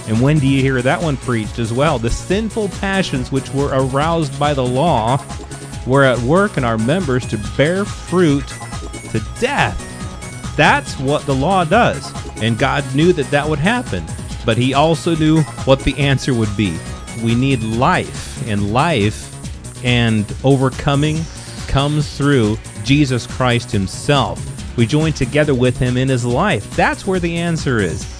And when do you hear that one preached as well? The sinful passions which were aroused by the law were at work in our members to bear fruit to death. That's what the law does. And God knew that that would happen. But he also knew what the answer would be. We need life. And life and overcoming comes through Jesus Christ himself. We join together with him in his life. That's where the answer is.